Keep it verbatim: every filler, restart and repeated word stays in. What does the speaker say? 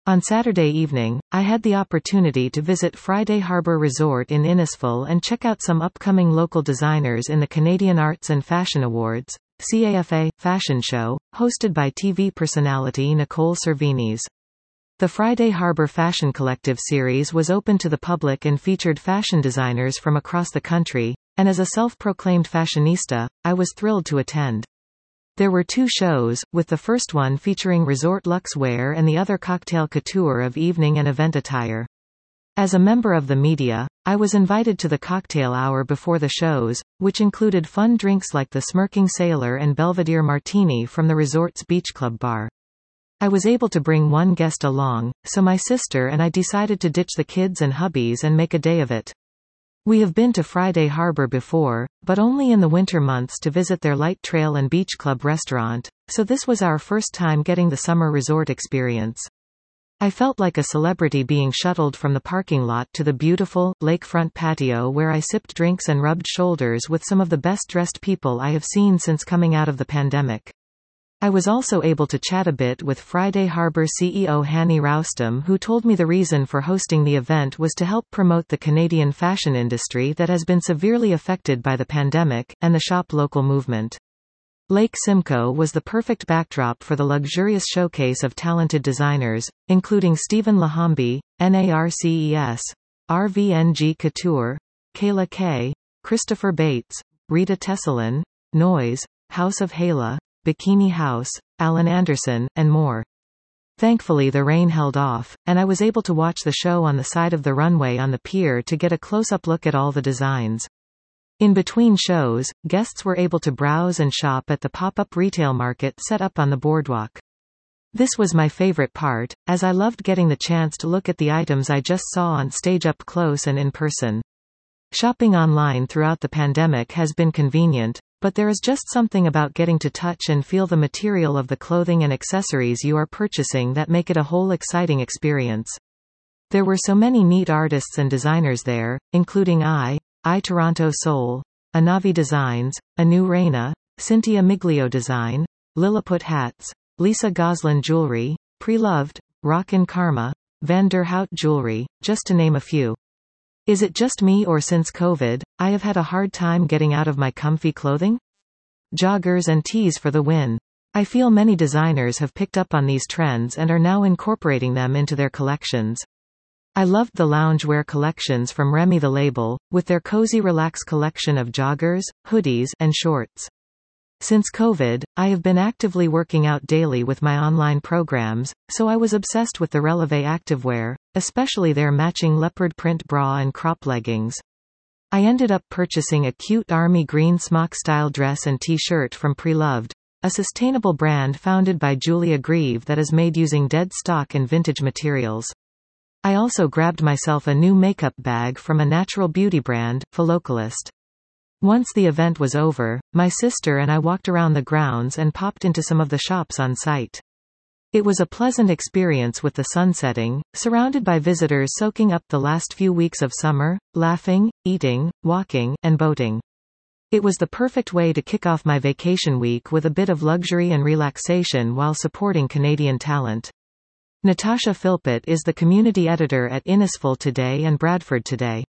On Saturday evening, I had the opportunity to visit Friday Harbour Resort in Innisfil and check out some upcoming local designers in the Canadian Arts and Fashion Awards, C A F A, fashion show, hosted by T V personality Nicole Cervines. The Friday Harbour Fashion Collective series was open to the public and featured fashion designers from across the country, and as a self-proclaimed fashionista, I was thrilled to attend. There were two shows, with the first one featuring resort luxe wear and the other cocktail couture of evening and event attire. As a member of the media, I was invited to the cocktail hour before the shows, which included fun drinks like the Smirking Sailor and Belvedere Martini from the resort's beach club bar. I was able to bring one guest along, so my sister and I decided to ditch the kids and hubbies and make a day of it. We have been to Friday Harbour before, but only in the winter months to visit their light trail and beach club restaurant, so this was our first time getting the summer resort experience. I felt like a celebrity being shuttled from the parking lot to the beautiful, lakefront patio where I sipped drinks and rubbed shoulders with some of the best-dressed people I have seen since coming out of the pandemic. I was also able to chat a bit with Friday Harbour C E O Hanny Roustem, who told me the reason for hosting the event was to help promote the Canadian fashion industry that has been severely affected by the pandemic, and the Shop Local movement. Lake Simcoe was the perfect backdrop for the luxurious showcase of talented designers, including Stephen Lahambi, NARCES, R V N G Couture, Kayla Kay, Christopher Bates, Rita Tessalin, Noise, House of Hala, Bikini House, Alan Anderson, and more. Thankfully the rain held off, and I was able to watch the show on the side of the runway on the pier to get a close-up look at all the designs. In between shows, guests were able to browse and shop at the pop-up retail market set up on the boardwalk. This was my favorite part, as I loved getting the chance to look at the items I just saw on stage up close and in person. Shopping online throughout the pandemic has been convenient, but there is just something about getting to touch and feel the material of the clothing and accessories you are purchasing that make it a whole exciting experience. There were so many neat artists and designers there, including I, I Toronto Soul, Anavi Designs, Anu Reina, Cynthia Miglio Design, Lilliput Hats, Lisa Goslin Jewelry, Pre-Loved, Rockin' Karma, Van der Hout Jewelry, just to name a few. Is it just me, or since COVID, I have had a hard time getting out of my comfy clothing? Joggers and tees for the win. I feel many designers have picked up on these trends and are now incorporating them into their collections. I loved the loungewear collections from Remy the Label, with their cozy relax collection of joggers, hoodies, and shorts. Since COVID, I have been actively working out daily with my online programs, so I was obsessed with the Releve activewear, especially their matching leopard print bra and crop leggings. I ended up purchasing a cute army green smock-style dress and t-shirt from Pre-Loved, a sustainable brand founded by Julia Grieve that is made using dead stock and vintage materials. I also grabbed myself a new makeup bag from a natural beauty brand, Philocalist. Once the event was over, my sister and I walked around the grounds and popped into some of the shops on site. It was a pleasant experience with the sun setting, surrounded by visitors soaking up the last few weeks of summer, laughing, eating, walking, and boating. It was the perfect way to kick off my vacation week with a bit of luxury and relaxation while supporting Canadian talent. Natasha Philpott is the community editor at Innisfil Today and Bradford Today.